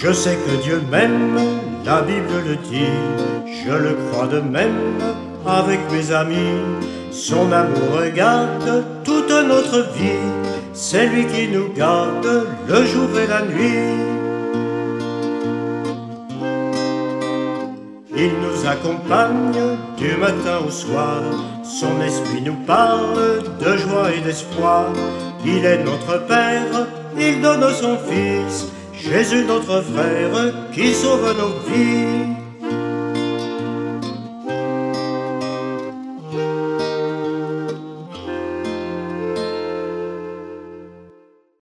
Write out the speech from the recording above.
Je sais que Dieu m'aime, la Bible le dit, je le crois de même avec mes amis. Son amour regarde toute notre vie, c'est lui qui nous garde le jour et la nuit. Il nous accompagne du matin au soir, son esprit nous parle de joie et d'espoir. Il est notre Père, il donne son Fils, Jésus notre frère qui sauve nos vies.